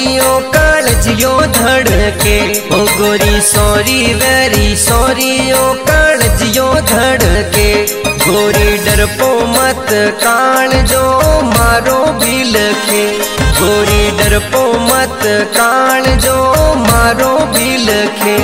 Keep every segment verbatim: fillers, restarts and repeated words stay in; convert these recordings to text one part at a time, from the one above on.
Sorio कालजियो धड़के, ओ गोरी sorry very सॉरियो कालजियो धड़के। गोरी डरपो मत काल जो मारो भी लखे, गोरी डरपो मत काल जो मारो भी लखे।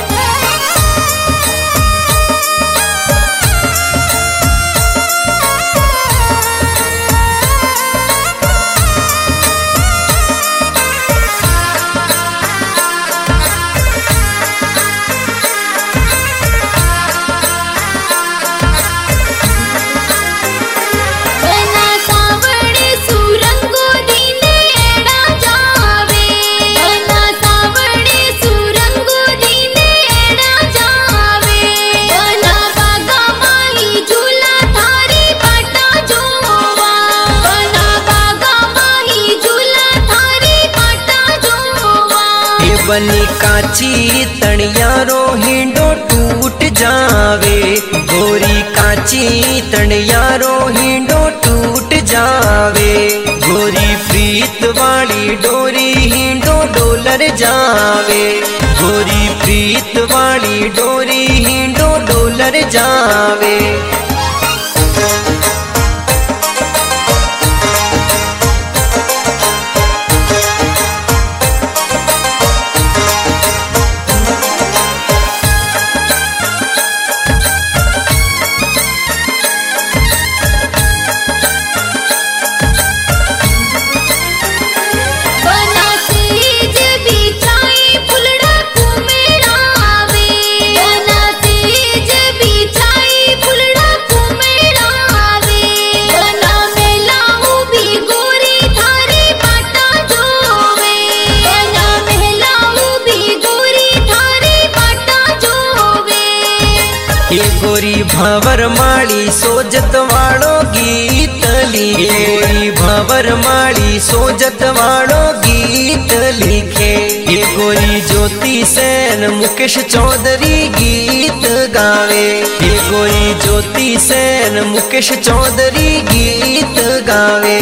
बनी काची तणियारो हिंडो टूट जावे, गोरी काची तणियारो हिंडो टूट जावे। गोरी प्रीत वाली डोरी हिंडो डोलर जावे, गोरी प्रीत वाली डोरी हिंडो डोलर जावे। ये गोरी भंवर माली सोजत वालो गीत लिखे, गोरी भंवर माली सोजत वालो गीत लिखे। ये गोरी ज्योति सेन मुकेश चौधरी गीत गावे, ये गोरी ज्योति सेन मुकेश चौधरी गीत गावे।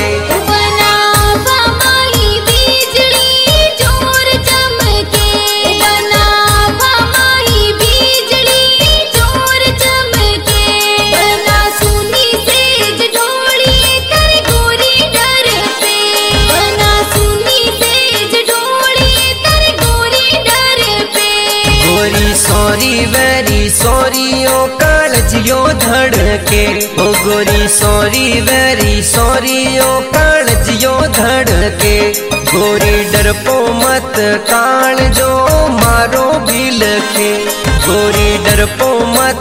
सॉरी वेरी सॉरियो कालजियो धड़के, ओ गोरी सॉरी वेरी सॉरियो कालजियो धड़के। गोरी डरपो मत काल जो मारो भी लखे, गोरी डरपो मत